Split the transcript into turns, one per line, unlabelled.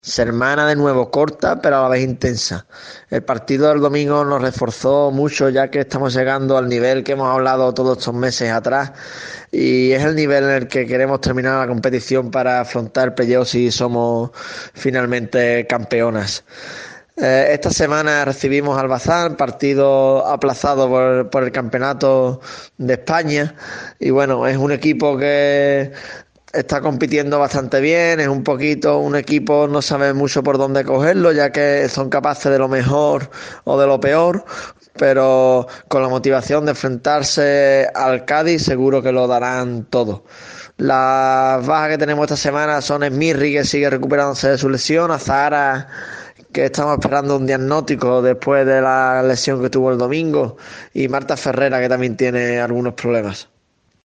Semana de nuevo corta, pero a la vez intensa. El partido del domingo nos reforzó mucho, ya que estamos llegando al nivel que hemos hablado todos estos meses atrás, y es el nivel en el que queremos terminar la competición para afrontar el playoff si somos finalmente campeonas. Esta semana recibimos al Bazán, partido aplazado por el campeonato de España, y bueno, es un equipo que está compitiendo bastante bien, es un equipo, no sabe mucho por dónde cogerlo, ya que son capaces de lo mejor o de lo peor, pero con la motivación de enfrentarse al Cádiz seguro que lo darán todo. Las bajas que tenemos esta semana son Esmirri, que sigue recuperándose de su lesión, Azahara, que estamos esperando un diagnóstico después de la lesión que tuvo el domingo, y Marta Ferrera, que también tiene algunos problemas.